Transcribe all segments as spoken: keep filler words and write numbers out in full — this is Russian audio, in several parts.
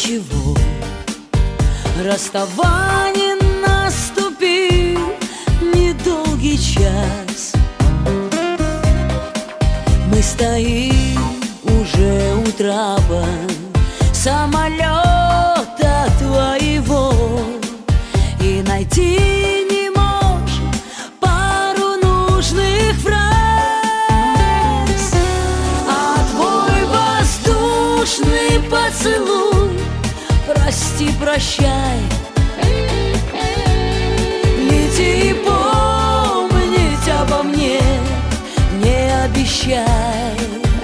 ничего. Расставание наступил недолгий час. Мы стоим уже у трапа самолета твоего и найти не можем пару нужных фраз. А твой воздушный поцелуй, прости, прощай, лети и помнить обо мне не обещай.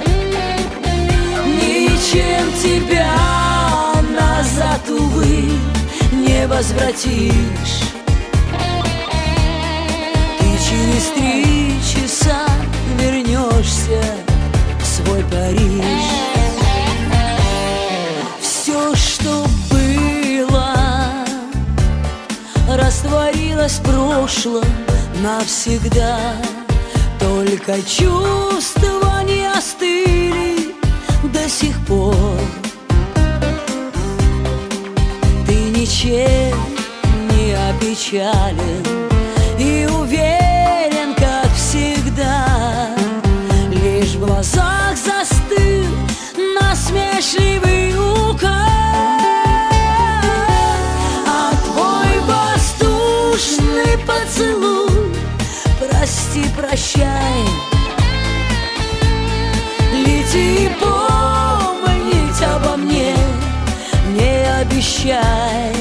Ничем тебя назад, увы, не возвратишь. Ты через три часа вернешься в свой Париж. Все, что было, растворилось в прошлом навсегда. Только чувства не остыли до сих пор. Ты ничем не опечален и уверен, как всегда. Лишь в глазах застыл насмешливый укор. А твой воздушный поцелуй, прости, прощай, лети и помнить обо мне не обещай.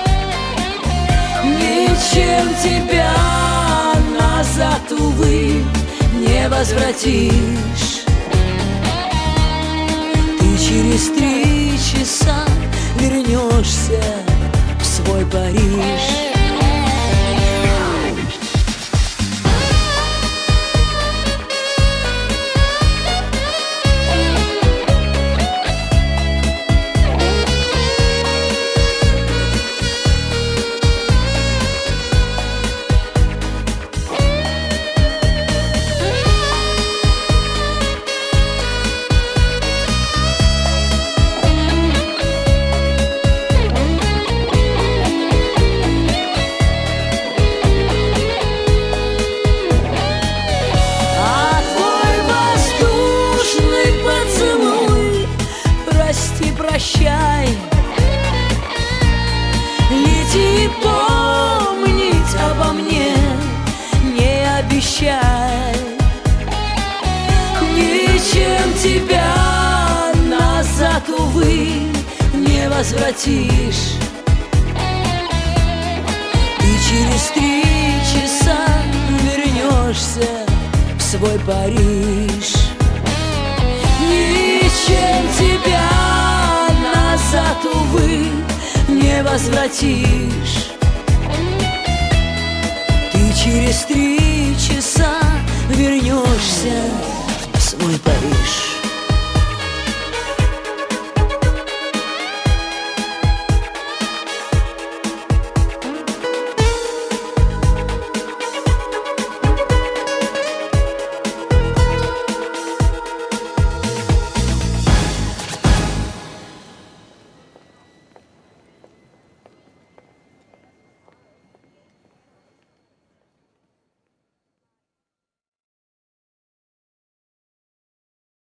Ничем тебя назад, увы, не возвратишь. Ты через три часа вернешься в свой Париж. Прощай, лети и помнить обо мне не обещай. Ничем тебя назад, увы, не возвратишь. Ты через три часа вернешься в свой Париж. Ничем тебя назад, увы, не возвратишь. Ты через три часа вернешься в свой Париж.